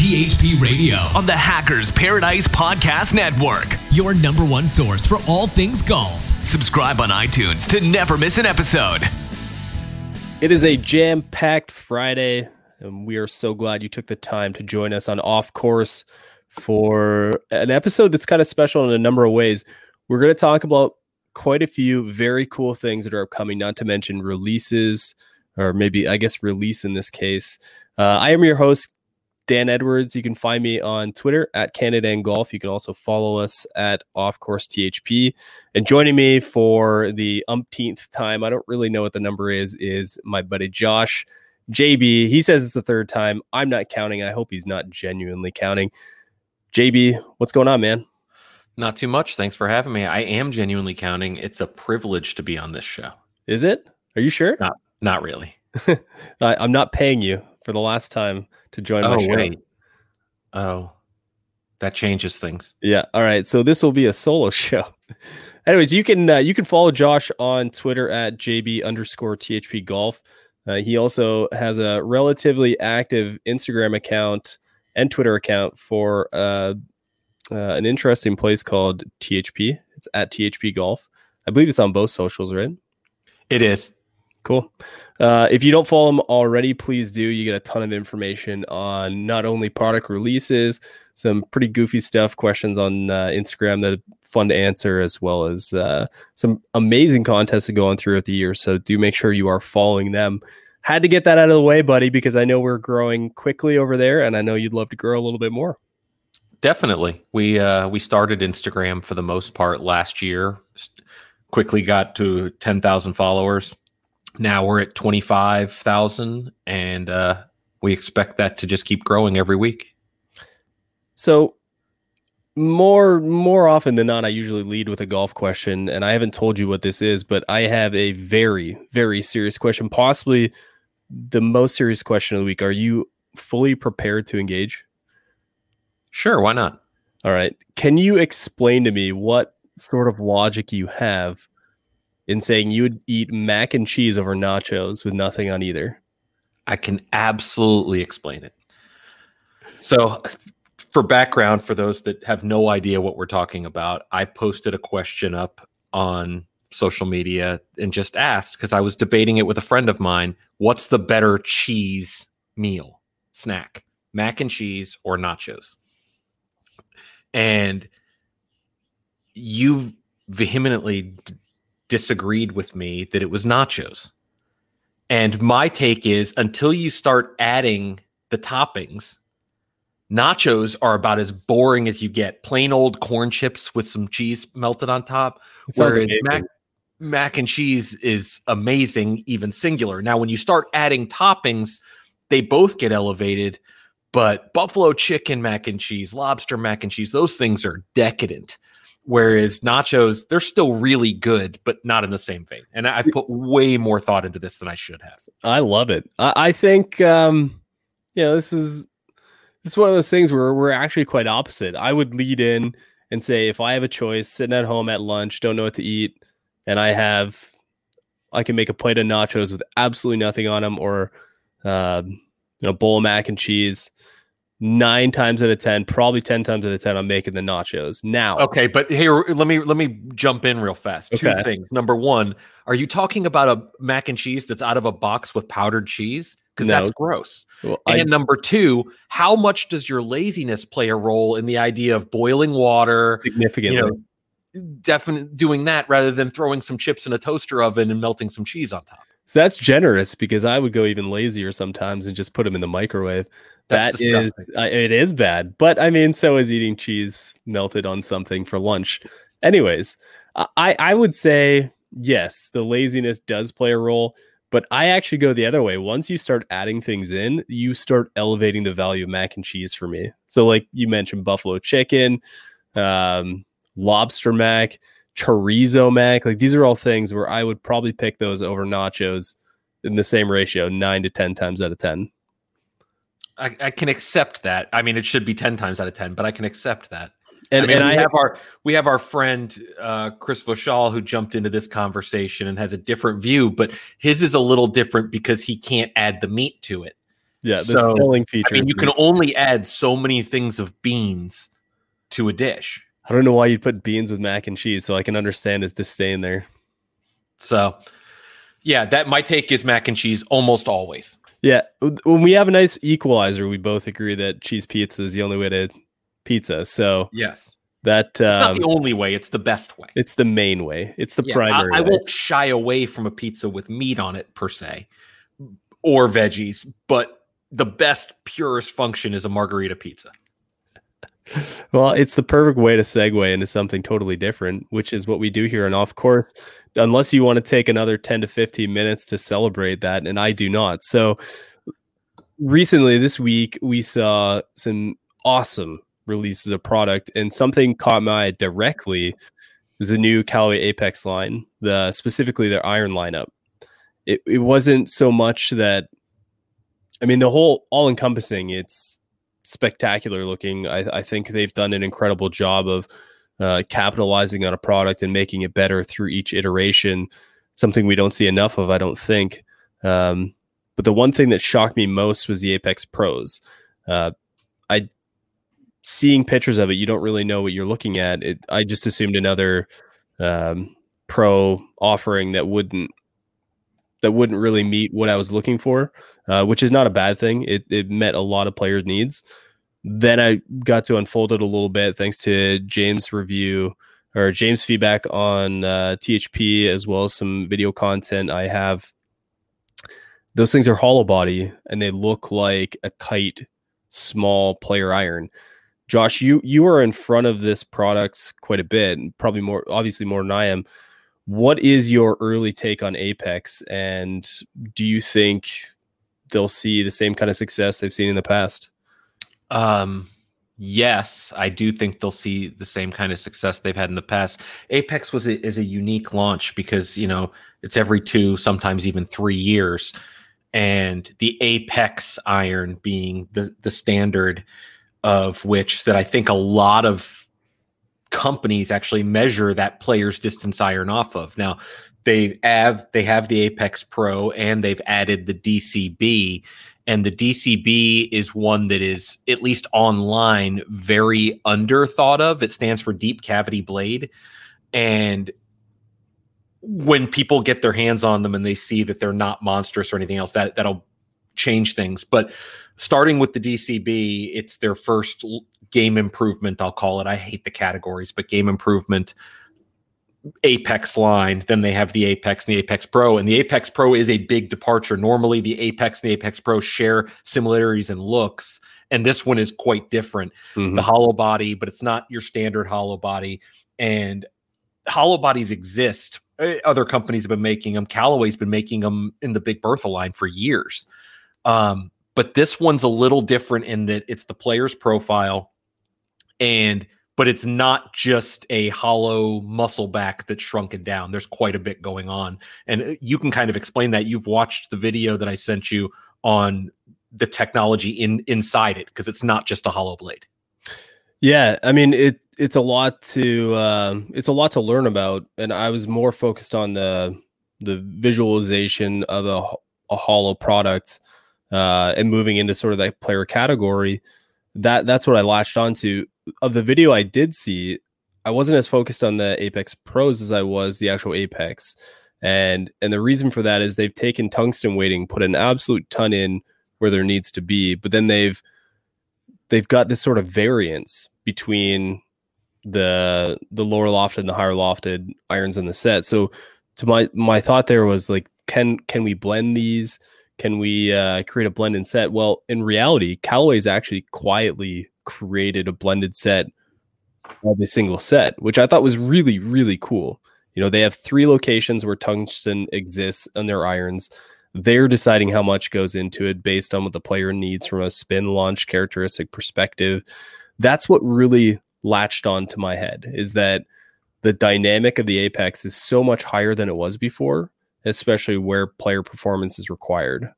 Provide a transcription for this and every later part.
THP Radio on the Hackers Paradise Podcast Network. Your number one source for all things golf. Subscribe on iTunes to never miss an episode. It is a jam-packed Friday, and we are so glad you took the time to join us on Off Course for an episode that's kind of special in a number of ways. We're going to talk about quite a few very cool things that are upcoming, not to mention releases, or maybe, I guess, release in this case. I am your host, Dan Edwards. You can find me on Twitter at Canada and Golf. You can also follow us at Off Course THP. And joining me for the umpteenth time, I don't really know what the number is my buddy Josh, JB. He says it's the third time. I'm not counting. I hope he's not genuinely counting. JB, what's going on, man? Not too much. Thanks for having me. I am genuinely counting. It's a privilege to be on this show. Is it? Are you sure? Not really. I'm not paying you for the last time to join my show. Wait. Oh, that changes things. Yeah. All right. So this will be a solo show. Anyways, you can follow Josh on Twitter at JB_THP Golf. He also has a relatively active Instagram account and Twitter account for an interesting place called THP. It's at THP Golf. I believe it's on both socials, right? It is. Cool. If you don't follow them already, please do. You get a ton of information on not only product releases, some pretty goofy stuff, questions on Instagram that are fun to answer, as well as some amazing contests that go on throughout the year. So do make sure you are following them. Had to get that out of the way, buddy, because I know we're growing quickly over there, and I know you'd love to grow a little bit more. Definitely. We started Instagram for the most part last year. Quickly got to 10,000 followers. Now we're at 25,000, and we expect that to just keep growing every week. So more often than not, I usually lead with a golf question, and I haven't told you what this is, but I have a very, very serious question, possibly the most serious question of the week. Are you fully prepared to engage? Sure, why not? All right. Can you explain to me what sort of logic you have in saying you would eat mac and cheese over nachos with nothing on either? I can absolutely explain it. So for background, for those that have no idea what we're talking about, I posted a question up on social media and just asked, because I was debating it with a friend of mine, what's the better cheese meal, snack, mac and cheese or nachos? And you vehemently disagreed with me that it was nachos. And my take is, until you start adding the toppings, nachos are about as boring as you get. Plain old corn chips with some cheese melted on top. Whereas mac and cheese is amazing, even singular. Now, when you start adding toppings, they both get elevated. But buffalo chicken mac and cheese, lobster mac and cheese, those things are decadent. Whereas nachos, they're still really good, but not in the same vein. And I've put way more thought into this than I should have. I love it. I think, this is one of those things where we're actually quite opposite. I would lead in and say, if I have a choice, sitting at home at lunch, don't know what to eat, and I can make a plate of nachos with absolutely nothing on them, or a bowl of mac and cheese. 9 times out of 10, probably 10 times out of 10, I'm making the nachos. Now, okay, but here, let me jump in real fast. Okay. 2 things. Number one, are you talking about a mac and cheese that's out of a box with powdered cheese? Because that's gross. Well, and number 2, how much does your laziness play a role in the idea of boiling water? Significantly. Definitely doing that rather than throwing some chips in a toaster oven and melting some cheese on top. So that's generous, because I would go even lazier sometimes and just put them in the microwave. That's disgusting. It is bad, but I mean, so is eating cheese melted on something for lunch. Anyways, I would say, yes, the laziness does play a role, but I actually go the other way. Once you start adding things in, you start elevating the value of mac and cheese for me. So like you mentioned, buffalo chicken, lobster mac, chorizo mac, like these are all things where I would probably pick those over nachos in the same ratio, 9 to 10 times out of 10. I can accept that. I mean, it should be 10 times out of 10, but I can accept that. And we have our friend Chris Vauchal, who jumped into this conversation and has a different view, but his is a little different because he can't add the meat to it. Yeah, the So, selling feature. I mean, you can only add so many things of beans to a dish. I don't know why you put beans with mac and cheese, so I can understand his disdain there. So, yeah, that my take is mac and cheese almost always. Yeah, when we have a nice equalizer, we both agree that cheese pizza is the only way to pizza. So Yes. that It's not the only way, it's the best way. it's the main way. It's the Yeah, primary I way. won't shy away from a pizza with meat on it per se, or veggies, but the best, purest function is a margarita pizza. Well, it's the perfect way to segue into something totally different, which is what we do here on Off Course, unless you want to take another 10 to 15 minutes to celebrate that, and I do not. So recently, this week, we saw some awesome releases of product, and something caught my eye directly is the new Callaway Apex line, specifically their iron lineup. It wasn't so much that, I mean, the whole all-encompassing, it's spectacular looking. I think they've done an incredible job of capitalizing on a product and making it better through each iteration, something we don't see enough of, I don't think. But the one thing that shocked me most was the Apex Pros. Seeing pictures of it, you don't really know what you're looking at. I just assumed another pro offering that wouldn't really meet what I was looking for, which is not a bad thing. It met a lot of players' needs. Then I got to unfold it a little bit thanks to James' feedback on THP, as well as some video content I have. Those things are hollow body, and they look like a tight, small player iron. Josh, you are in front of this product quite a bit, and probably obviously more than I am. What is your early take on Apex, and do you think they'll see the same kind of success they've seen in the past? Yes, I do think they'll see the same kind of success they've had in the past. Apex is a unique launch because, it's every 2, sometimes even 3 years, and the Apex iron being the standard of which that I think a lot of companies actually measure that player's distance iron off of. Now, they have the Apex Pro, and they've added the DCB, and the DCB is one that is, at least online, very underthought of. It stands for Deep Cavity Blade, and when people get their hands on them and they see that they're not monstrous or anything else, that'll change things. But starting with the DCB, it's their first game improvement, I'll call it. I hate the categories, but game improvement Apex line. Then they have the Apex and the Apex Pro, and the Apex Pro is a big departure. Normally the Apex and the Apex Pro share similarities in looks, and this one is quite different. Mm-hmm. The hollow body, but it's not your standard hollow body, and hollow bodies exist. Other companies have been making them. Callaway's been making them in the Big Bertha line for years. But this one's a little different in that it's the player's profile, but it's not just a hollow muscle back that's shrunken down. There's quite a bit going on. And you can kind of explain that. You've watched the video that I sent you on the technology inside it, because it's not just a hollow blade. Yeah, I mean, it's a lot to learn about, and I was more focused on the visualization of a hollow product, and moving into sort of that player category. That's what I latched onto. Of the video I did see, I wasn't as focused on the Apex Pros as I was the actual Apex, and the reason for that is they've taken tungsten weighting, put an absolute ton in where there needs to be, but then they've got this sort of variance between the lower lofted and the higher lofted irons in the set. So to my thought there was like, can we blend these? Can we create a blended set? Well, in reality, Callaway's actually quietly created a blended set of a single set, which I thought was really, really cool. They have 3 locations where tungsten exists on their irons. They're deciding how much goes into it based on what the player needs from a spin launch characteristic perspective. That's what really latched on to my head, is that the dynamic of the Apex is so much higher than it was before, especially where player performance is required.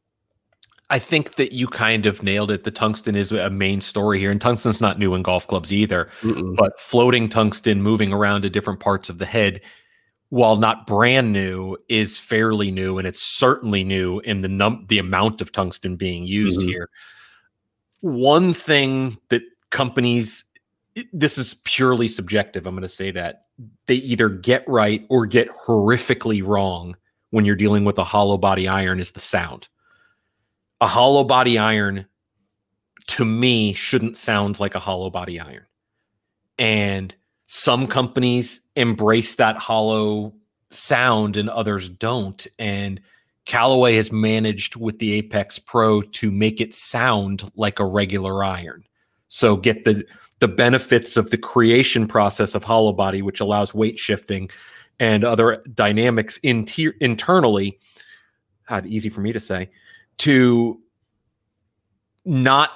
I think that you kind of nailed it. The tungsten is a main story here, and tungsten's not new in golf clubs either. Mm-mm. But floating tungsten, moving around to different parts of the head, while not brand new, is fairly new, and it's certainly new in the amount of tungsten being used here. One thing that companies, this is purely subjective, I'm going to say that, they either get right or get horrifically wrong when you're dealing with a hollow body iron is the sound. A hollow body iron, to me, shouldn't sound like a hollow body iron. And some companies embrace that hollow sound and others don't. And Callaway has managed with the Apex Pro to make it sound like a regular iron. So get the benefits of the creation process of hollow body, which allows weight shifting and other dynamics internally. God, easy for me to say, to not,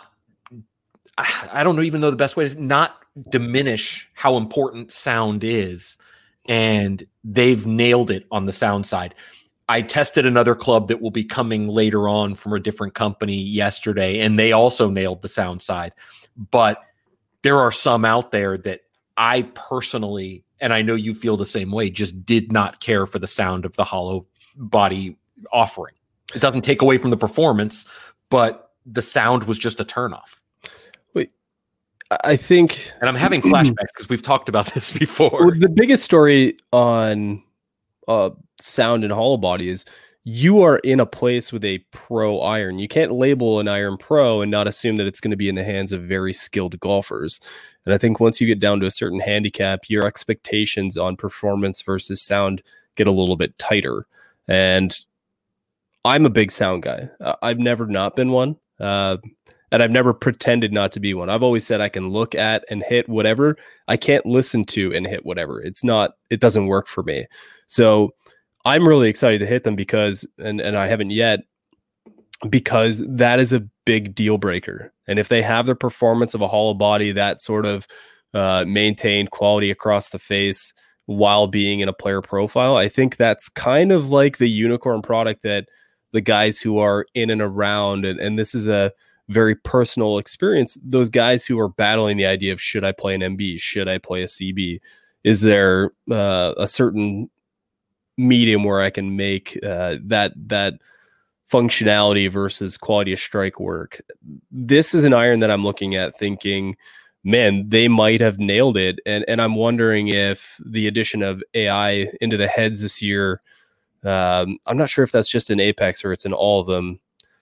I don't know even know the best way to not diminish how important sound is. And they've nailed it on the sound side. I tested another club that will be coming later on from a different company yesterday, and they also nailed the sound side. But there are some out there that I personally, and I know you feel the same way, just did not care for the sound of the hollow body offering. It doesn't take away from the performance, but the sound was just a turnoff. Wait, I think, and I'm having flashbacks because we've talked about this before. Well, the biggest story on sound and hollow body is you are in a place with a pro iron. You can't label an iron pro and not assume that it's going to be in the hands of very skilled golfers. And I think once you get down to a certain handicap, your expectations on performance versus sound get a little bit tighter. And I'm a big sound guy. I've never not been one. And I've never pretended not to be one. I've always said I can look at and hit whatever. I can't listen to and hit whatever. It doesn't work for me. So I'm really excited to hit them because, and I haven't yet, because that is a big deal breaker. And if they have the performance of a hollow body, that sort of maintained quality across the face while being in a player profile, I think that's kind of like the unicorn product that the guys who are in and around, and this is a very personal experience, those guys who are battling the idea of, should I play an MB? Should I play a CB? Is there a certain medium where I can make that functionality versus quality of strike work? This is an iron that I'm looking at thinking, man, they might have nailed it. And I'm wondering if the addition of AI into the heads this year, I'm not sure if that's just in Apex or it's in all of them.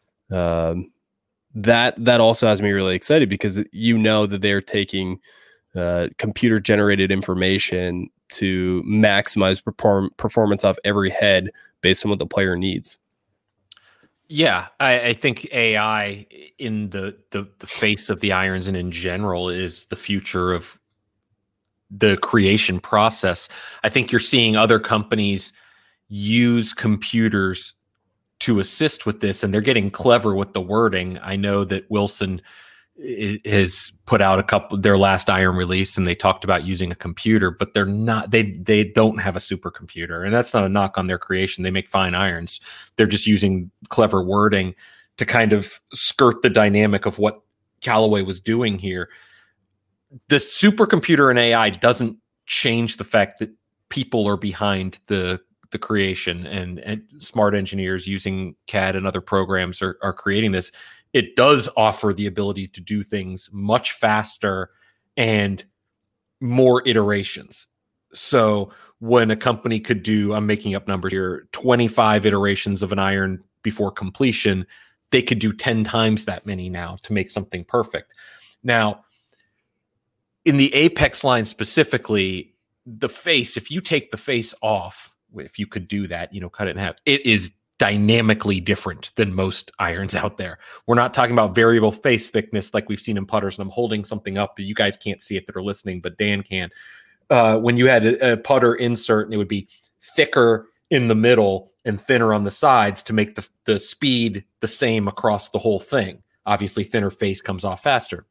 That also has me really excited because you know that they're taking computer generated information to maximize performance off every head based on what the player needs. Yeah, I think AI in the face of the irons and in general is the future of the creation process. I think you're seeing other companies use computers to assist with this, and they're getting clever with the wording. I know that Wilson has put out their last iron release, and they talked about using a computer, but they don't have a supercomputer, and that's not a knock on their creation. They make fine irons. They're just using clever wording to kind of skirt the dynamic of what Callaway was doing here. The supercomputer and AI doesn't change the fact that people are behind the creation, and smart engineers using CAD and other programs are creating this. It does offer the ability to do things much faster and more iterations. So when a company could do, I'm making up numbers here, 25 iterations of an iron before completion, they could do 10 times that many now to make something perfect. Now, in the Apex line specifically, the face, if you take the face off, if you could do that, cut it in half, it is dynamically different than most irons out there. We're not talking about variable face thickness like we've seen in putters, and I'm holding something up, but you guys can't see it that are listening, but Dan can. When you had a putter insert, and it would be thicker in the middle and thinner on the sides to make the speed the same across the whole thing. Obviously, thinner face comes off faster.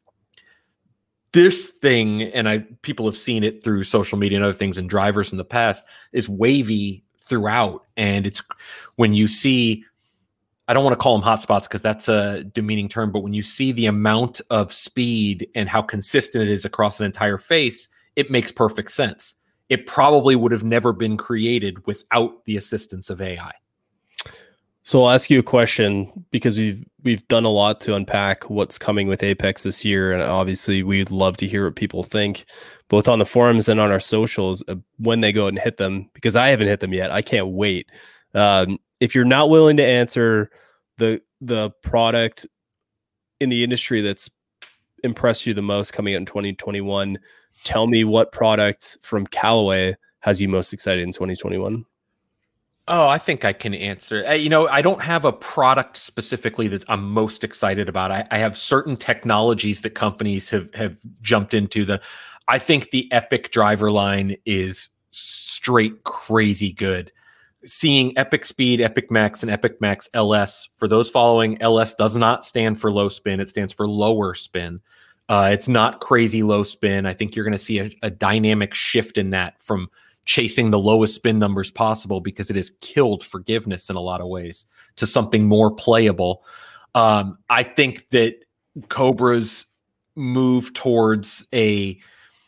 This thing, and people have seen it through social media and other things and drivers in the past, is wavy throughout. And it's when you see, I don't want to call them hotspots because that's a demeaning term, but when you see the amount of speed and how consistent it is across an entire face, it makes perfect sense. it probably would have never been created without the assistance of AI. So I'll ask you a question, because we've done a lot to unpack what's coming with Apex this year, and obviously we'd love to hear what people think, both on the forums and on our socials, when they go and hit them, because I haven't hit them yet. I can't wait. If you're not willing to answer the product in the industry that's impressed you the most coming out in 2021, tell me what product from Callaway has you most excited in 2021. Oh, I think I can answer. I don't have a product specifically that I'm most excited about. I have certain technologies that companies have jumped into. I think the Epic driver line is straight crazy good. Seeing Epic Speed, Epic Max, and Epic Max LS, for those following, LS does not stand for low spin. It stands for lower spin. It's not crazy low spin. I think you're going to see a dynamic shift in that from chasing the lowest spin numbers possible, because it has killed forgiveness in a lot of ways, to something more playable. I think that Cobra's move towards a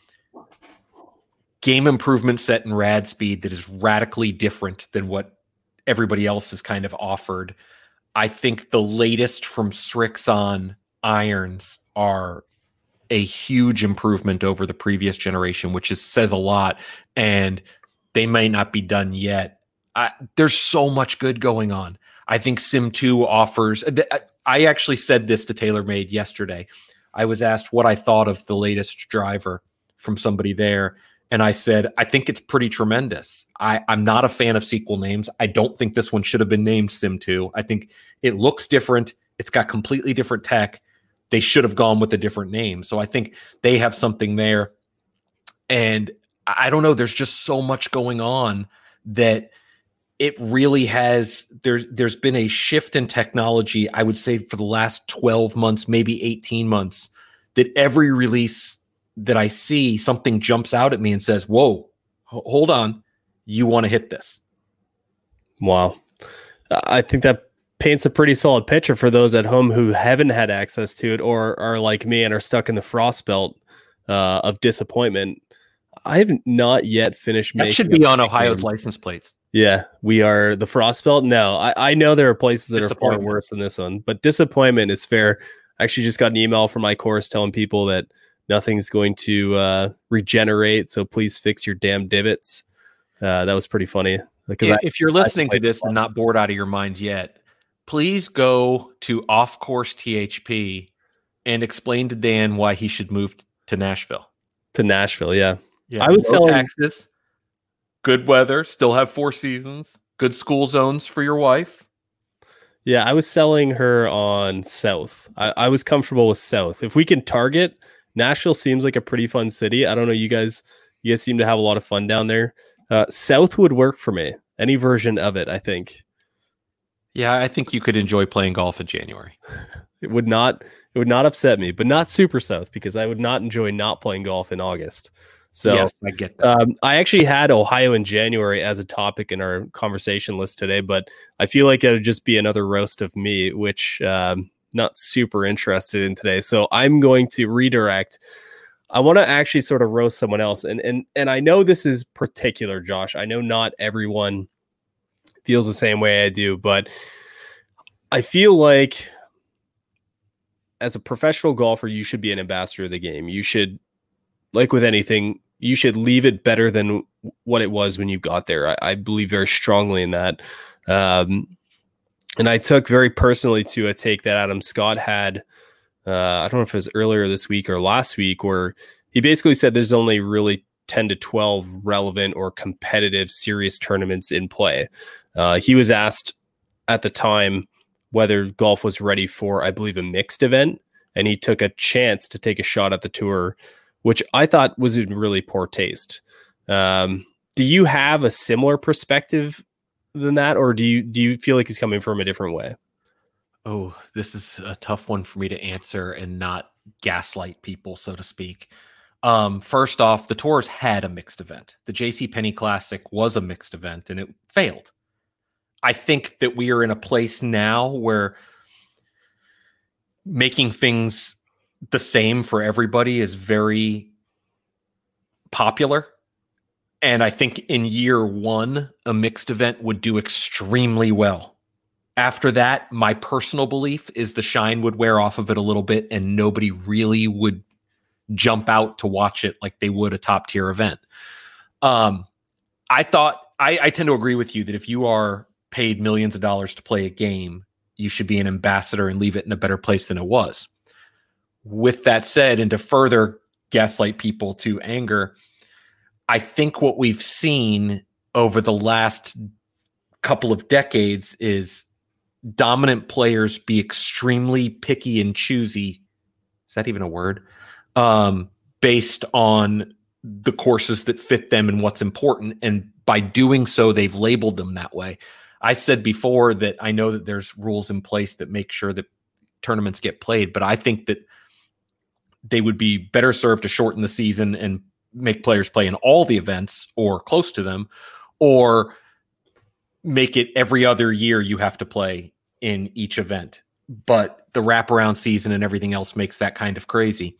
game improvement set in rad speed that is radically different than what everybody else has kind of offered. I think the latest from Srixon irons are a huge improvement over the previous generation, which says a lot, and they may not be done yet. There's so much good going on. I think Sim 2 offers. I actually said this to TaylorMade yesterday. I was asked what I thought of the latest driver from somebody there, and I said, I think it's pretty tremendous. I'm not a fan of sequel names. I don't think this one should have been named Sim 2. I think it looks different. It's got completely different tech. They should have gone with a different name. So I think they have something there. And I don't know, there's just so much going on that it really has, there's been a shift in technology, I would say, for the last 12 months, maybe 18 months, that every release that I see, something jumps out at me and says, whoa, hold on, you want to hit this. Wow. I think that paints a pretty solid picture for those at home who haven't had access to it, or are like me and are stuck in the frost belt of disappointment. I have not yet finished making. That should be on Ohio's license plates. Yeah, we are the frost belt. No, I know there are places that are far worse than this one, but disappointment is fair. I actually just got an email from my course telling people that nothing's going to regenerate, so please fix your damn divots. That was pretty funny. Because if you're listening to this and not bored out of your mind yet, please go to Off Course THP and explain to Dan why he should move to Nashville. To Nashville, yeah. I was selling taxes, good weather, still have 4 seasons, good school zones for your wife. Yeah, I was selling her on South. I was comfortable with South. If we can target, Nashville seems like a pretty fun city. I don't know, you guys seem to have a lot of fun down there. South would work for me. Any version of it, I think. Yeah, I think you could enjoy playing golf in January. It would not upset me, but not super South, because I would not enjoy not playing golf in August. So yes, I get that. I actually had Ohio in January as a topic in our conversation list today, but I feel like it would just be another roast of me, which not super interested in today. So I'm going to redirect. I want to actually sort of roast someone else. And I know this is particular, Josh. I know not everyone feels the same way I do, but I feel like as a professional golfer, you should be an ambassador of the game. You should, like with anything, you should leave it better than what it was when you got there. I believe very strongly in that. And I took very personally to a take that Adam Scott had, I don't know if it was earlier this week or last week, where he basically said there's only really 10 to 12 relevant or competitive serious tournaments in play. He was asked at the time whether golf was ready for, I believe, a mixed event, and he took a chance to take a shot at the tour, which I thought was in really poor taste. Do you have a similar perspective than that, or do you feel like he's coming from a different way? Oh, this is a tough one for me to answer and not gaslight people, so to speak. First off, the tours had a mixed event. The JCPenney Classic was a mixed event, and it failed. I think that we are in a place now where making things the same for everybody is very popular. And I think in year one, a mixed event would do extremely well. After that, my personal belief is the shine would wear off of it a little bit and nobody really would jump out to watch it like they would a top tier event. I tend to agree with you that if you are paid millions of dollars to play a game, you should be an ambassador and leave it in a better place than it was. With that said, and to further gaslight people to anger, I think what we've seen over the last couple of decades is dominant players be extremely picky and choosy. Is that even a word? Based on the courses that fit them and what's important. And by doing so, they've labeled them that way. I said before that I know that there's rules in place that make sure that tournaments get played, but I think that they would be better served to shorten the season and make players play in all the events or close to them, or make it every other year you have to play in each event. But the wraparound season and everything else makes that kind of crazy.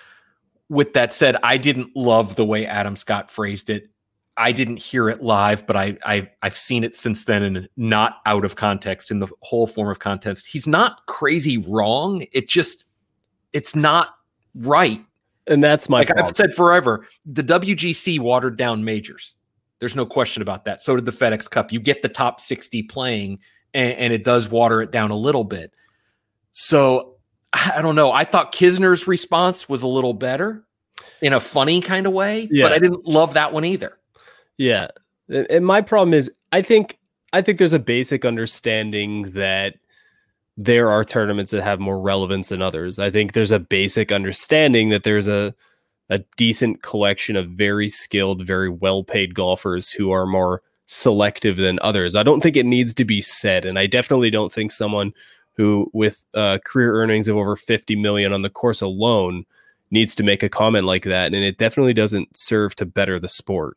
With that said, I didn't love the way Adam Scott phrased it. I didn't hear it live, but I've seen it since then, and not out of context, in the whole form of context. He's not crazy wrong. It's not right. And that's my problem. I've said forever, the WGC watered down majors. There's no question about that. So did the FedEx Cup. You get the top 60 playing, and it does water it down a little bit. So I don't know. I thought Kisner's response was a little better in a funny kind of way, but I didn't love that one either. Yeah. And my problem is I think there's a basic understanding that there are tournaments that have more relevance than others. I think there's a basic understanding that there's a decent collection of very skilled, very well-paid golfers who are more selective than others. I don't think it needs to be said, and I definitely don't think someone who with career earnings of over 50 million on the course alone needs to make a comment like that, and it definitely doesn't serve to better the sport.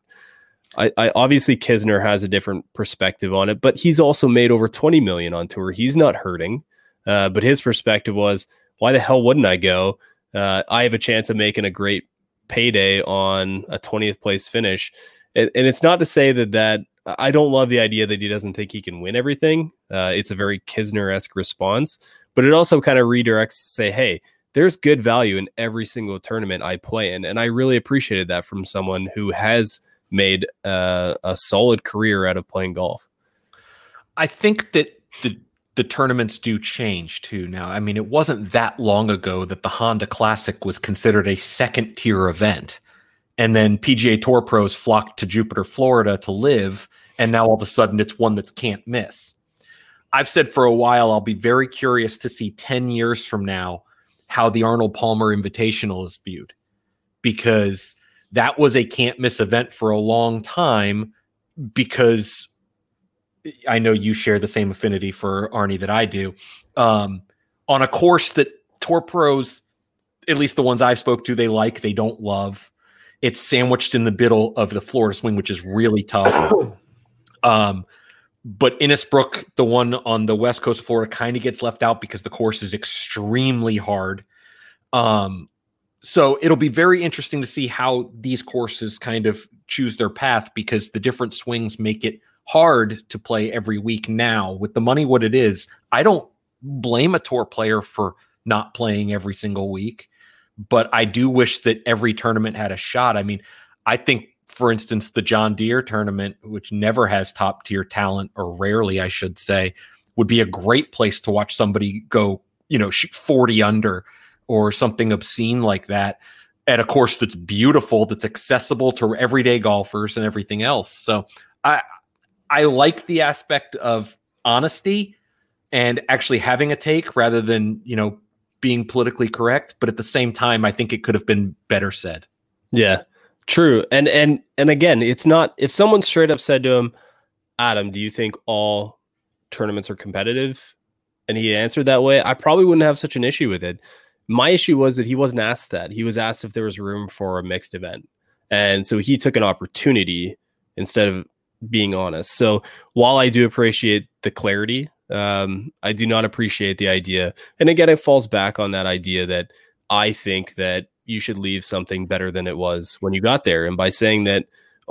I obviously Kisner has a different perspective on it, but he's also made over 20 million on tour. He's not hurting. But his perspective was, why the hell wouldn't I go? I have a chance of making a great payday on a 20th place finish. And it's not to say that I don't love the idea that he doesn't think he can win everything. It's a very Kisner-esque response, but it also kind of redirects to say, hey, there's good value in every single tournament I play in. And I really appreciated that from someone who has made a solid career out of playing golf. I think that the tournaments do change too now. I mean, it wasn't that long ago that the Honda Classic was considered a second tier event. And then PGA Tour pros flocked to Jupiter, Florida to live. And now all of a sudden it's one that can't miss. I've said for a while, I'll be very curious to see 10 years from now how the Arnold Palmer Invitational is viewed, because that was a can't miss event for a long time, because I know you share the same affinity for Arnie that I do, on a course that tour pros, at least the ones I spoke to, they don't love. It's sandwiched in the middle of the Florida swing, which is really tough. But Innisbrook, the one on the west coast of Florida, kind of gets left out because the course is extremely hard. So it'll be very interesting to see how these courses kind of choose their path, because the different swings make it hard to play every week now. With the money what it is, I don't blame a tour player for not playing every single week, but I do wish that every tournament had a shot. I mean, I think, for instance, the John Deere tournament, which never has top tier talent, or rarely, I should say, would be a great place to watch somebody go, shoot 40 under or something obscene like that at a course that's beautiful, that's accessible to everyday golfers and everything else. So I like the aspect of honesty and actually having a take rather than, being politically correct. But at the same time, I think it could have been better said. Yeah, true. And again, it's not, if someone straight up said to him, Adam, do you think all tournaments are competitive? And he answered that way, I probably wouldn't have such an issue with it. My issue was that he wasn't asked that. He was asked if there was room for a mixed event. And so he took an opportunity instead of being honest. So while I do appreciate the clarity, I do not appreciate the idea. And again, it falls back on that idea that I think that you should leave something better than it was when you got there. And by saying that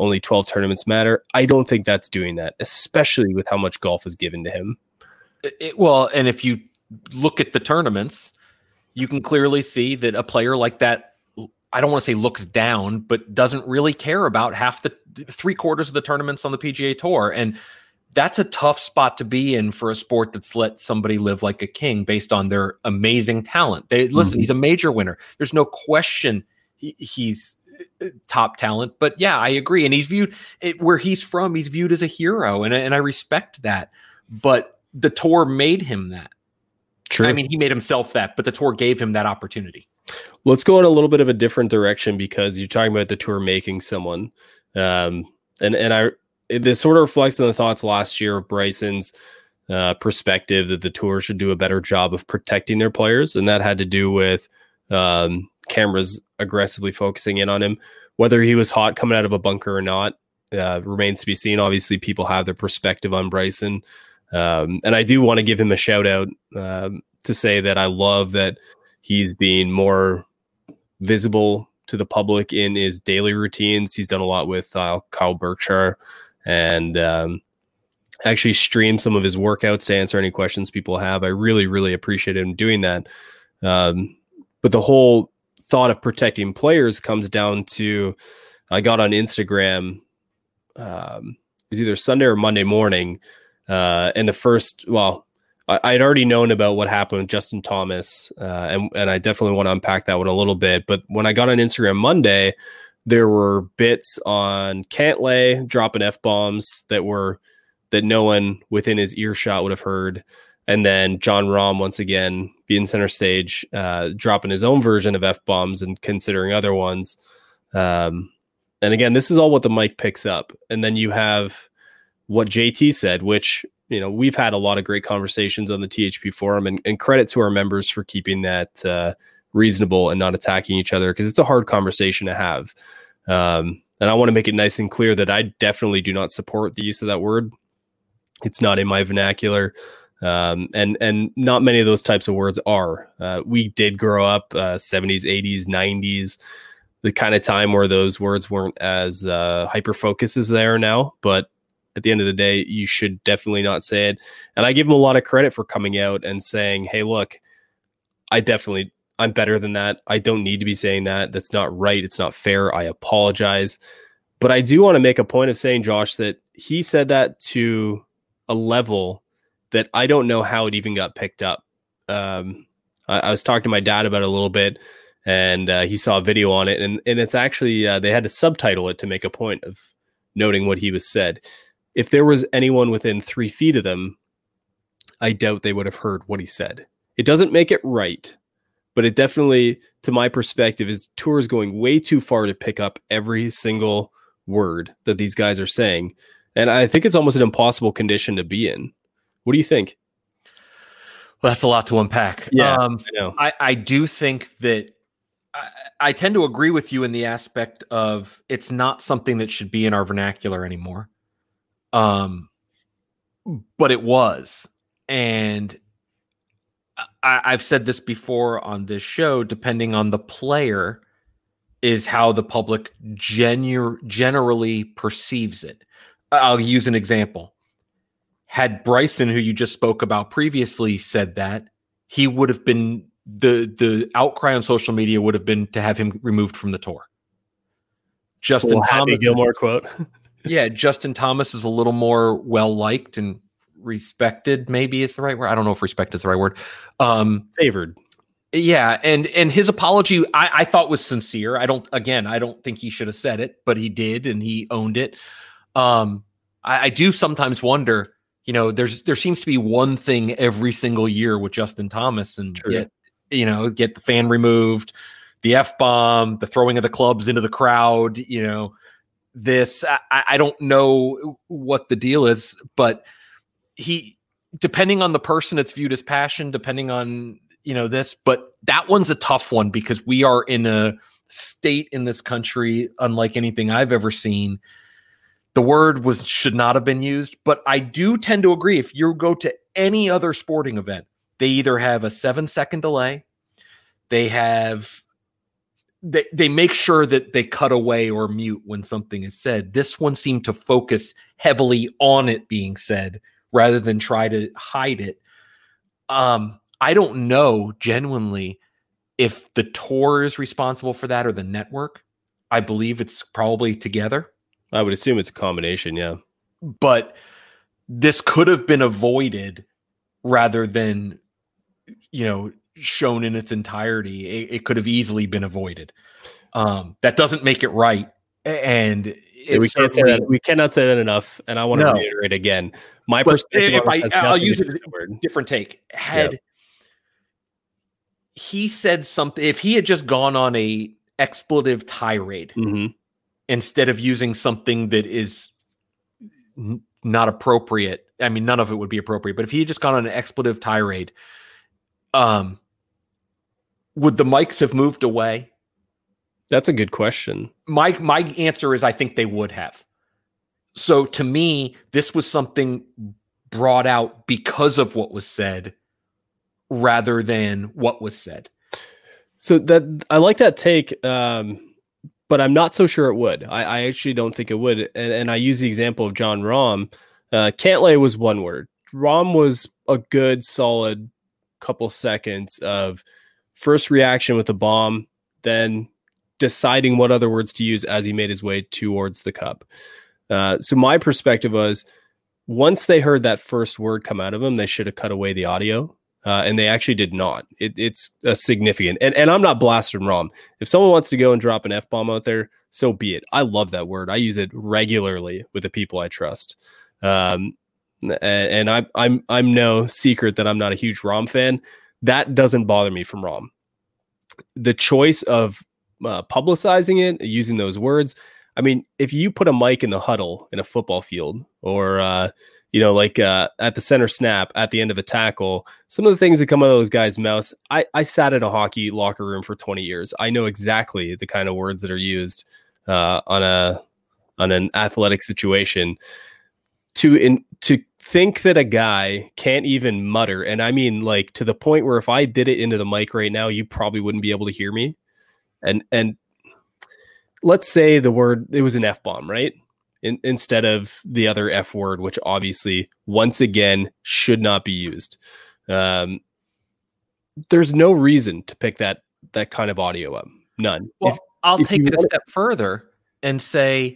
only 12 tournaments matter. I don't think that's doing that, especially with how much golf is given to him. Well, and if you look at the tournaments, you can clearly see that a player like that, I don't want to say looks down, but doesn't really care about half the 3/4 of the tournaments on the PGA Tour. And that's a tough spot to be in for a sport that's let somebody live like a king based on their amazing talent. Listen, he's a major winner. There's no question he's top talent, but yeah, I agree. And he's viewed where he's from, he's viewed as a hero. And I respect that, but the tour made him that. True. I mean, he made himself that, but the tour gave him that opportunity. Let's go in a little bit of a different direction because you're talking about the tour making someone. This sort of reflects on the thoughts last year of Bryson's perspective that the tour should do a better job of protecting their players. And that had to do with cameras aggressively focusing in on him. Whether he was hot coming out of a bunker or not remains to be seen. Obviously, people have their perspective on Bryson. And I do want to give him a shout out to say that I love that he's being more visible to the public in his daily routines. He's done a lot with Kyle Berkshire and actually stream some of his workouts to answer any questions people have. I really, really appreciate him doing that. But the whole thought of protecting players comes down to, I got on Instagram, it was either Sunday or Monday morning. And the first, I'd already known about what happened with Justin Thomas, and I definitely want to unpack that one a little bit. But when I got on Instagram Monday, there were bits on Cantlay dropping F-bombs that no one within his earshot would have heard. And then John Rahm, once again, being center stage, dropping his own version of F-bombs and considering other ones. And again, this is all what the mic picks up. And then you have what JT said, which, we've had a lot of great conversations on the THP forum, and credit to our members for keeping that reasonable and not attacking each other, because it's a hard conversation to have. And I want to make it nice and clear that I definitely do not support the use of that word. It's not in my vernacular. And not many of those types of words are. We did grow up 70s, 80s, 90s, the kind of time where those words weren't as hyper-focused as they are now. But at the end of the day, you should definitely not say it. And I give him a lot of credit for coming out and saying, hey, look, I'm better than that. I don't need to be saying that. That's not right. It's not fair. I apologize. But I do want to make a point of saying, Josh, that he said that to a level that I don't know how it even got picked up. I was talking to my dad about it a little bit, and he saw a video on it. And it's actually, they had to subtitle it to make a point of noting what he was said. If there was anyone within 3 feet of them, I doubt they would have heard what he said. It doesn't make it right, but it definitely, to my perspective, is tour is going way too far to pick up every single word that these guys are saying. And I think it's almost an impossible condition to be in. What do you think? Well, that's a lot to unpack. Yeah, I know. I do think that I tend to agree with you in the aspect of it's not something that should be in our vernacular anymore. But it was. And I've said this before on this show, depending on the player is how the public generally perceives it. I'll use an example. Had Bryson, who you just spoke about previously, said that, he would have been, the outcry on social media would have been to have him removed from the tour. Justin Thomas, Gilmore quote. Yeah, Justin Thomas is a little more well-liked and respected, maybe is the right word. I don't know if respect is the right word. Favored. Yeah, and his apology I thought was sincere. I don't think he should have said it, but he did, and he owned it. I do sometimes wonder, there seems to be one thing every single year with Justin Thomas, and yet, get the fan removed, the F-bomb, the throwing of the clubs into the crowd, this, I don't know what the deal is, but depending on the person, it's viewed as passion, depending on, this, but that one's a tough one because we are in a state in this country, unlike anything I've ever seen. The word should not have been used, but I do tend to agree. If you go to any other sporting event, they either have a 7-second delay, they have they make sure that they cut away or mute when something is said. This one seemed to focus heavily on it being said rather than try to hide it. I don't know genuinely if the tour is responsible for that or the network. I believe it's probably together. I would assume it's a combination, yeah. But this could have been avoided rather than, shown in its entirety. It could have easily been avoided. That doesn't make it right. And we cannot say that enough. And I want to reiterate again, my perspective. I'll use a different take. He said something, if he had just gone on a expletive tirade instead of using something that is not appropriate, I mean, none of it would be appropriate, but if he had just gone on an expletive tirade, would the mics have moved away? That's a good question. My answer is I think they would have. So to me, this was something brought out because of what was said rather than what was said. So that I like that take, but I'm not so sure it would. I actually don't think it would. And I use the example of John Rahm. Cantlay was one word. Rahm was a good, solid couple seconds of first reaction with the bomb, then deciding what other words to use as he made his way towards the cup. So my perspective was, once they heard that first word come out of him, they should have cut away the audio. And they actually did not. It's a significant, and I'm not blasting Rahm. If someone wants to go and drop an F-bomb out there, so be it. I love that word. I use it regularly with the people I trust. And I'm no secret that I'm not a huge Rahm fan. That doesn't bother me from Rahm. The choice of publicizing it, using those words. I mean, if you put a mic in the huddle in a football field, or at the center snap at the end of a tackle, some of the things that come out of those guys' mouths. I sat in a hockey locker room for 20 years. I know exactly the kind of words that are used on an athletic situation. To think that a guy can't even mutter, and I mean, like, to the point where if I did it into the mic right now, you probably wouldn't be able to hear me. And let's say the word, it was an F-bomb, right? Instead of the other F word, which obviously, once again, should not be used. There's no reason to pick that kind of audio up. None. Well, I'll take it a step further and say,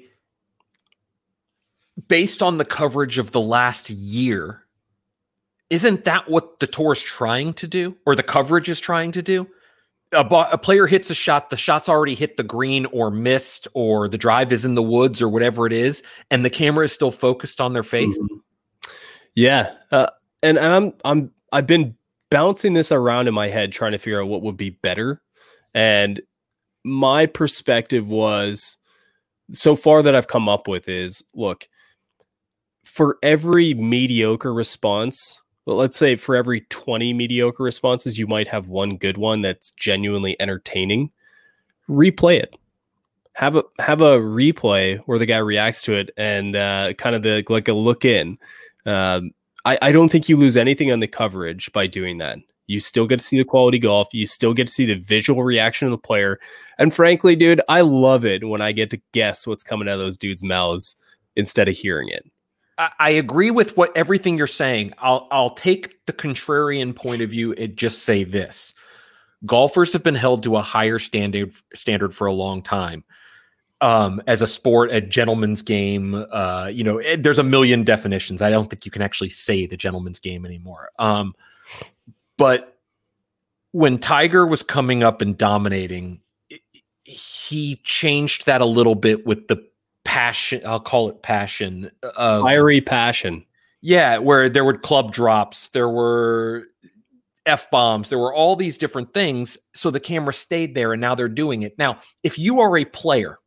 based on the coverage of the last year, isn't that what the tour is trying to do, or the coverage is trying to do? A player hits a shot, the shot's already hit the green or missed, or the drive is in the woods or whatever it is, and the camera is still focused on their face. Mm-hmm. Yeah. And I've been bouncing this around in my head, trying to figure out what would be better. And my perspective was, so far that I've come up with is, look, for every mediocre response, well, let's say for every 20 mediocre responses, you might have one good one that's genuinely entertaining. Replay it. Have a replay where the guy reacts to it and kind of like a look in. I don't think you lose anything on the coverage by doing that. You still get to see the quality golf. You still get to see the visual reaction of the player. And frankly, dude, I love it when I get to guess what's coming out of those dudes' mouths instead of hearing it. I agree with everything you're saying. I'll take the contrarian point of view and just say this. Golfers have been held to a higher standard for a long time. As a sport, a gentleman's game, there's a million definitions. I don't think you can actually say the gentleman's game anymore. But when Tiger was coming up and dominating, he changed that a little bit with the passion. I'll call it passion. Fiery passion. Yeah, where there were club drops, there were F-bombs, there were all these different things. So the camera stayed there, and now they're doing it. Now, if you are a player,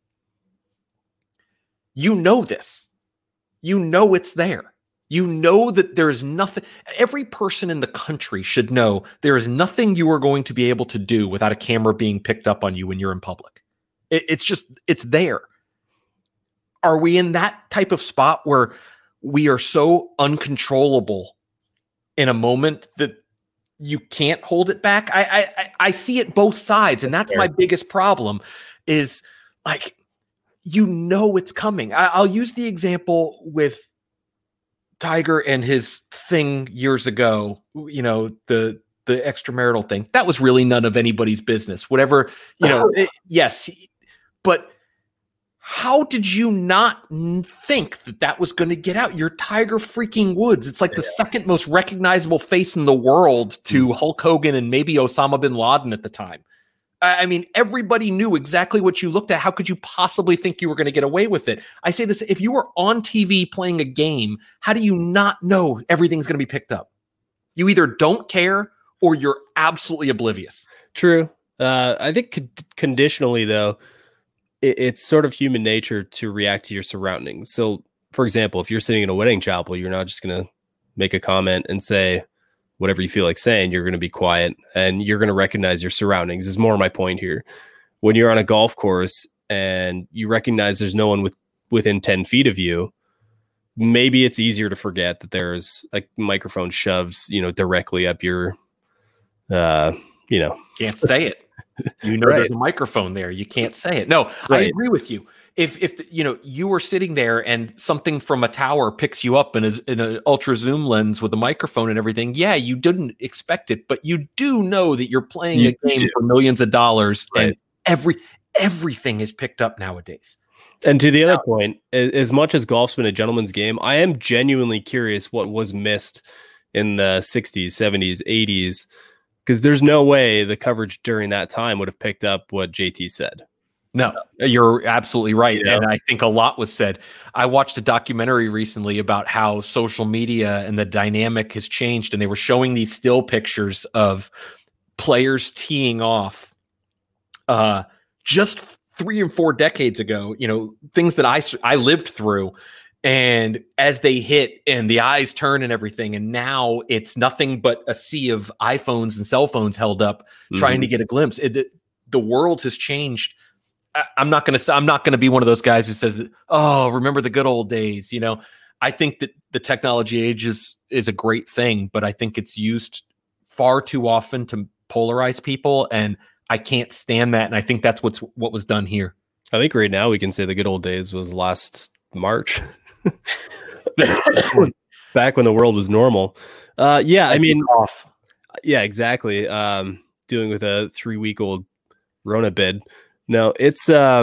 you know this. You know it's there. You know that there's nothing. Every person in the country should know there is nothing you are going to be able to do without a camera being picked up on you when you're in public. It's there. Are we in that type of spot where we are so uncontrollable in a moment that you can't hold it back. I see it both sides, and that's my biggest problem is like, it's coming. I'll use the example with Tiger and his thing years ago, the extramarital thing. That was really none of anybody's business, whatever, yes. But how did you not think that was going to get out? You're Tiger freaking Woods. It's like the second most recognizable face in the world to Hulk Hogan and maybe Osama bin Laden at the time. I mean, everybody knew exactly what you looked at. How could you possibly think you were going to get away with it? I say this, if you were on TV playing a game, how do you not know everything's going to be picked up? You either don't care or you're absolutely oblivious. True. I think conditionally, though, it's sort of human nature to react to your surroundings. So, for example, if you're sitting in a wedding chapel, you're not just going to make a comment and say whatever you feel like saying. You're going to be quiet and you're going to recognize your surroundings is more my point here. When you're on a golf course and you recognize there's no one within 10 feet of you, maybe it's easier to forget that there's a microphone shoved, directly up your, Can't say it. Right. There's a microphone there. You can't say it. No, right. I agree with you. If you were sitting there and something from a tower picks you up in an ultra zoom lens with a microphone and everything, yeah, you didn't expect it, but you do know that you're playing a game for millions of dollars, right. And everything is picked up nowadays. And to the other point, as much as golf's been a gentleman's game, I am genuinely curious what was missed in the 60s, 70s, 80s. Because there's no way the coverage during that time would have picked up what JT said. No, you're absolutely right. And I think a lot was said. I watched a documentary recently about how social media and the dynamic has changed. And they were showing these still pictures of players teeing off just 3 or 4 decades ago, things that I lived through. And as they hit and the eyes turn and everything, and now it's nothing but a sea of iPhones and cell phones held up trying to get a glimpse. The world has changed. I'm not going to be one of those guys who says, "Oh, remember the good old days." I think that the technology age is a great thing, but I think it's used far too often to polarize people, and I can't stand that. And I think that's what was done here. I think right now we can say the good old days was last March. Back when the world was normal. Yeah, I mean, yeah, exactly. Dealing with a 3-week-old Rona bid. No, it's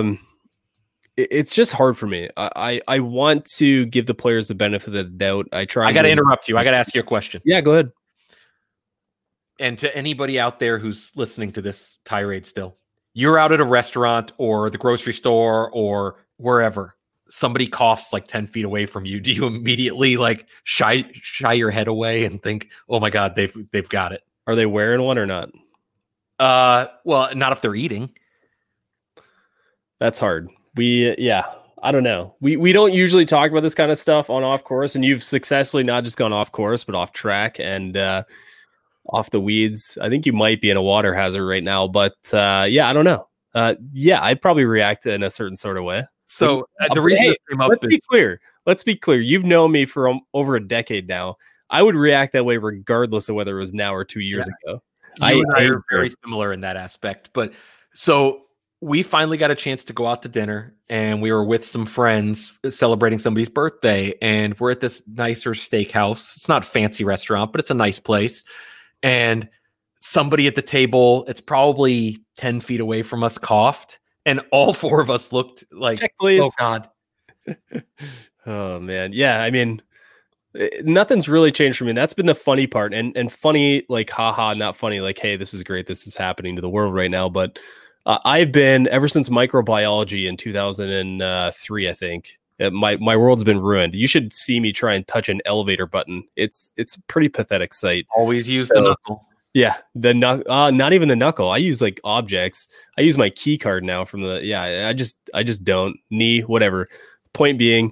just hard for me. I want to give the players the benefit of the doubt. I got to interrupt you. I got to ask you a question. Yeah, go ahead. And to anybody out there who's listening to this tirade still, you're out at a restaurant or the grocery store or wherever. Somebody coughs like 10 feet away from you. Do you immediately like shy your head away and think, "Oh my God, they've got it"? Are they wearing one or not? Well, not if they're eating. That's hard. I don't know. We don't usually talk about this kind of stuff on off course, and you've successfully not just gone off course, but off track and off the weeds. I think you might be in a water hazard right now, but I don't know. I'd probably react in a certain sort of way. So the reason it came up Let's be clear. You've known me for over a decade now. I would react that way regardless of whether it was now or 2 years ago. I are very similar in that aspect. But so we finally got a chance to go out to dinner, and we were with some friends celebrating somebody's birthday, and we're at this nicer steakhouse. It's not a fancy restaurant, but it's a nice place. And somebody at the table, it's probably 10 feet away from us, coughed. And all 4 of us looked like, check, please. Oh God. Oh man. Yeah. I mean, nothing's really changed for me. That's been the funny part and funny, like, haha, not funny. Like, hey, this is great. This is happening to the world right now. But I've been ever since microbiology in 2003, I think my world's been ruined. You should see me try and touch an elevator button. It's a pretty pathetic sight. Always use the knuckle. Yeah, not even the knuckle. I use like objects. I use my key card now from the. Yeah, I just don't knee whatever. Point being,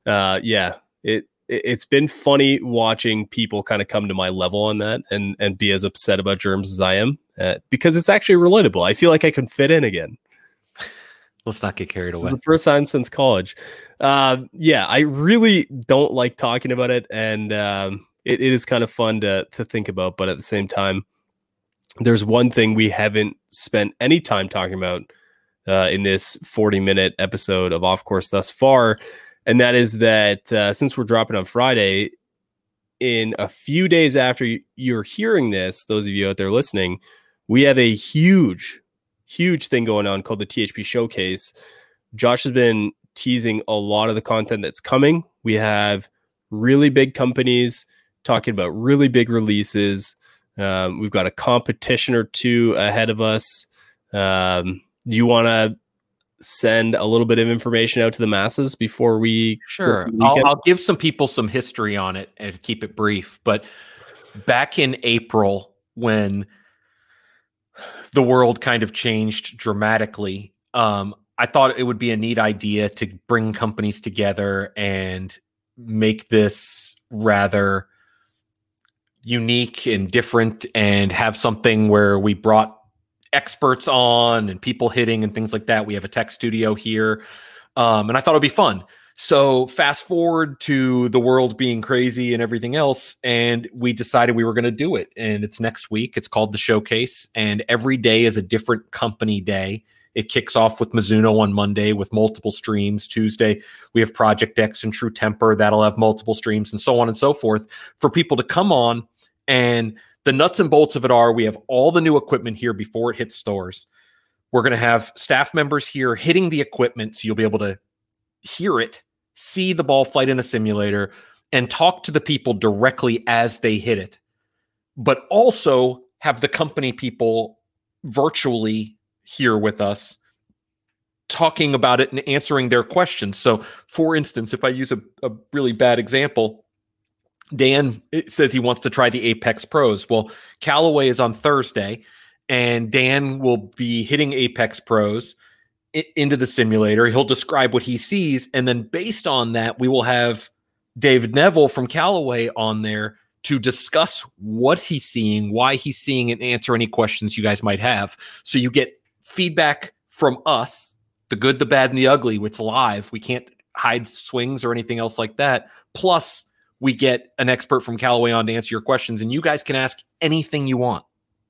it's been funny watching people kind of come to my level on that and be as upset about germs as I am because it's actually relatable. I feel like I can fit in again. Let's not get carried away. The first time since college. I really don't like talking about it, and it is kind of fun to think about, but at the same time, there's one thing we haven't spent any time talking about in this 40-minute episode of Off Course thus far, and that is that since we're dropping on Friday, in a few days after you're hearing this, those of you out there listening, we have a huge thing going on called the THP Showcase. Josh has been teasing a lot of the content that's coming. We have really big companies talking about really big releases. We've got a competition or two ahead of us. Do you want to send a little bit of information out to the masses before we? Sure. I'll give some people some history on it and keep it brief. But back in April, when the world kind of changed dramatically, I thought it would be a neat idea to bring companies together and make this rather unique and different, and have something where we brought experts on and people hitting and things like that. We have a tech studio here. And I thought it'd be fun. So fast forward to the world being crazy and everything else, and we decided we were going to do it. And it's next week. It's called the Showcase, and every day is a different company day. It kicks off with Mizuno on Monday with multiple streams. Tuesday, we have Project X and True Temper. That'll have multiple streams, and so on and so forth, for people to come on. And the nuts and bolts of it are, we have all the new equipment here before it hits stores. We're going to have staff members here hitting the equipment, so you'll be able to hear it, see the ball flight in a simulator, and talk to the people directly as they hit it. But also have the company people virtually here with us talking about it and answering their questions. So, for instance, if I use a really bad example, Dan says he wants to try the Apex Pros. Well, Callaway is on Thursday, and Dan will be hitting Apex Pros into the simulator. He'll describe what he sees, and then based on that, we will have David Neville from Callaway on there to discuss what he's seeing, why he's seeing it, and answer any questions you guys might have. So you get feedback from us, the good, the bad, and the ugly. It's live. We can't hide swings or anything else like that. Plus, we get an expert from Callaway on to answer your questions, and you guys can ask anything you want.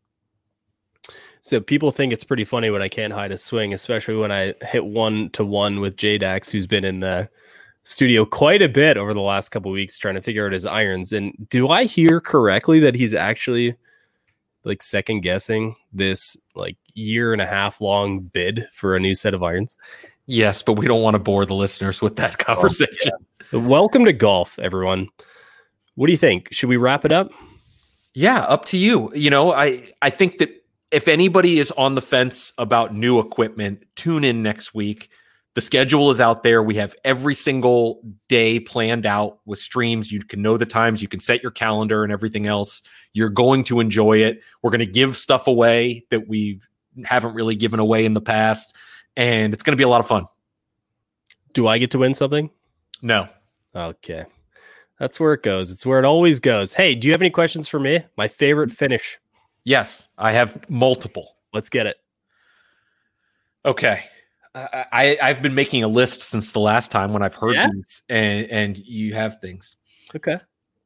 So people think it's pretty funny when I can't hide a swing, especially when I hit 1-1 with JDax, who's been in the studio quite a bit over the last couple of weeks trying to figure out his irons. And do I hear correctly that he's actually like second guessing this like 1.5 year long bid for a new set of irons? Yes, but we don't want to bore the listeners with that conversation. Oh, yeah. Welcome to golf, everyone. What do you think? Should we wrap it up? Yeah, up to you. You know, I think that if anybody is on the fence about new equipment, tune in next week. The schedule is out there. We have every single day planned out with streams. You can know the times. You can set your calendar and everything else. You're going to enjoy it. We're going to give stuff away that we haven't really given away in the past, and it's going to be a lot of fun. Do I get to win something? No. Okay. That's where it goes. It's where it always goes. Hey, do you have any questions for me? My favorite finish. Yes, I have multiple. Let's get it. Okay. I've been making a list since the last time when I've heard these, and you have things. Okay.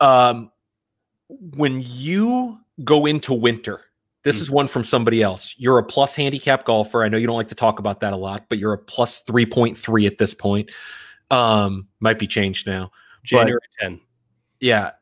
When you go into winter, this is one from somebody else. You're a plus handicap golfer. I know you don't like to talk about that a lot, but you're a plus 3.3 at this point. Might be changed now. January 10. Yeah.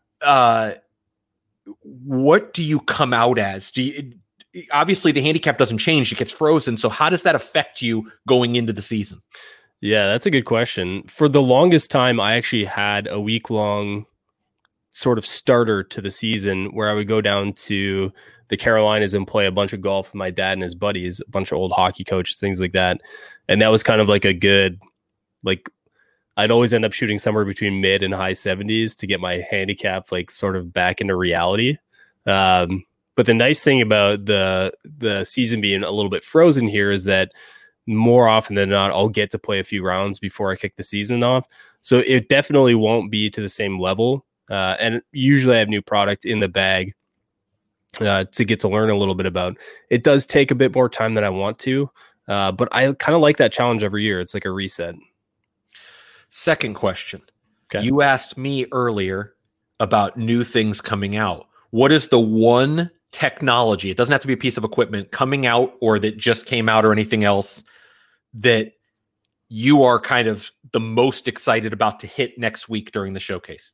What do you come out as? Obviously the handicap doesn't change. It gets frozen. So how does that affect you going into the season? Yeah, that's a good question. For the longest time, I actually had a week-long sort of starter to the season where I would go down to the Carolinas and play a bunch of golf with my dad and his buddies, a bunch of old hockey coaches, things like that. And that was kind of like a good, like, I'd always end up shooting somewhere between mid and high 70s to get my handicap like sort of back into reality. But the nice thing about the season being a little bit frozen here is that more often than not, I'll get to play a few rounds before I kick the season off. So it definitely won't be to the same level. And usually I have new product in the bag to get to learn a little bit about. It does take a bit more time than I want to, but I kind of like that challenge every year. It's like a reset. Second question. Okay. You asked me earlier about new things coming out. What is the one technology, it doesn't have to be a piece of equipment coming out or that just came out or anything else, that you are kind of the most excited about to hit next week during the showcase?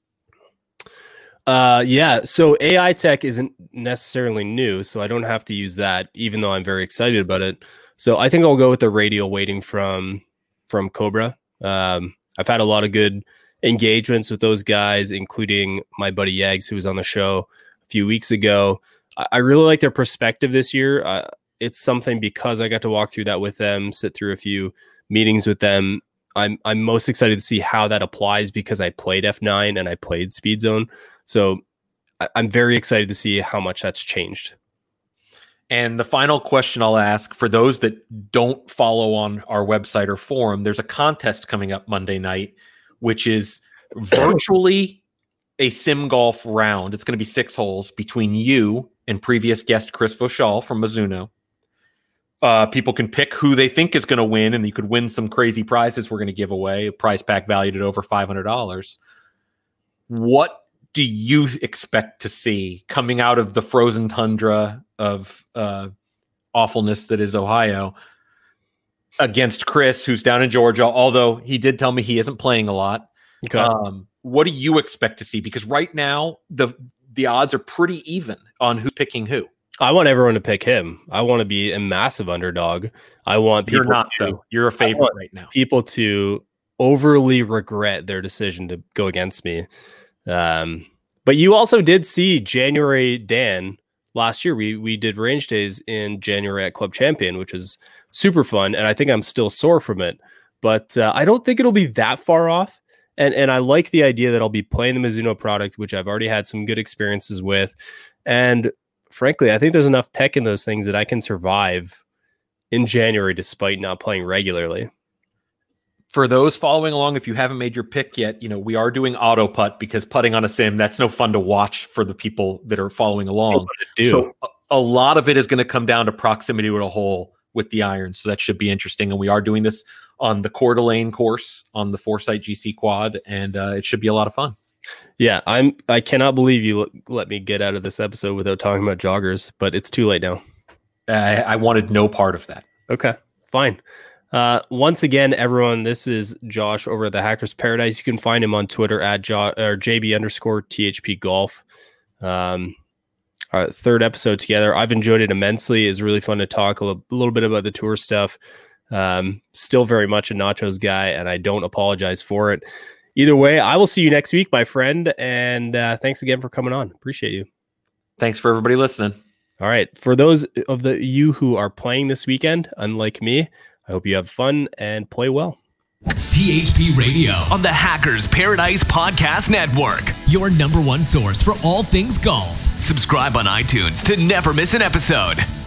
Yeah. So AI tech isn't necessarily new, so I don't have to use that, even though I'm very excited about it. So I think I'll go with the radial weighting from Cobra. I've had a lot of good engagements with those guys, including my buddy Yags, who was on the show a few weeks ago. I really like their perspective this year. It's something because I got to walk through that with them, sit through a few meetings with them. I'm most excited to see how that applies because I played F9 and I played Speed Zone. So I'm very excited to see how much that's changed. And the final question I'll ask, for those that don't follow on our website or forum, there's a contest coming up Monday night, which is virtually a sim golf round. It's going to be 6 holes between you and previous guest Chris Vauchal from Mizuno. People can pick who they think is going to win, and you could win some crazy prizes we're going to give away, a prize pack valued at over $500. What do you expect to see coming out of the frozen tundra of awfulness that is Ohio against Chris, who's down in Georgia, although he did tell me he isn't playing a lot? Okay. What do you expect to see? Because right now, the odds are pretty even on who's picking who. I want everyone to pick him. I want to be a massive underdog. I want people. You're not, though. You're a favorite right now. People to overly regret their decision to go against me. But you also did see January Dan last year. We did range days in January at Club Champion, which was super fun, and I think I'm still sore from it. But I don't think it'll be that far off. And I like the idea that I'll be playing the Mizuno product, which I've already had some good experiences with. And frankly, I think there's enough tech in those things that I can survive in January despite not playing regularly. For those following along, if you haven't made your pick yet, we are doing auto putt, because putting on a sim, that's no fun to watch for the people that are following along. So a lot of it is going to come down to proximity to a hole with the irons. So that should be interesting. And we are doing this on the Coeur d'Alene course on the Foresight GC quad, and it should be a lot of fun. Yeah, I cannot believe you let me get out of this episode without talking about joggers, but it's too late now. I wanted no part of that. Okay, fine. Once again, everyone, this is Josh over at the Hackers Paradise. You can find him on Twitter at JB_THP Golf. Our third episode together. I've enjoyed it immensely. It's really fun to talk a little bit about the tour stuff. Still very much a nachos guy, and I don't apologize for it. Either way, I will see you next week, my friend. And thanks again for coming on. Appreciate you. Thanks for everybody listening. All right. For those of you who are playing this weekend, unlike me, I hope you have fun and play well. THP Radio On the Hackers Paradise Podcast Network. your #1 source for all things golf. Subscribe on iTunes to never miss an episode.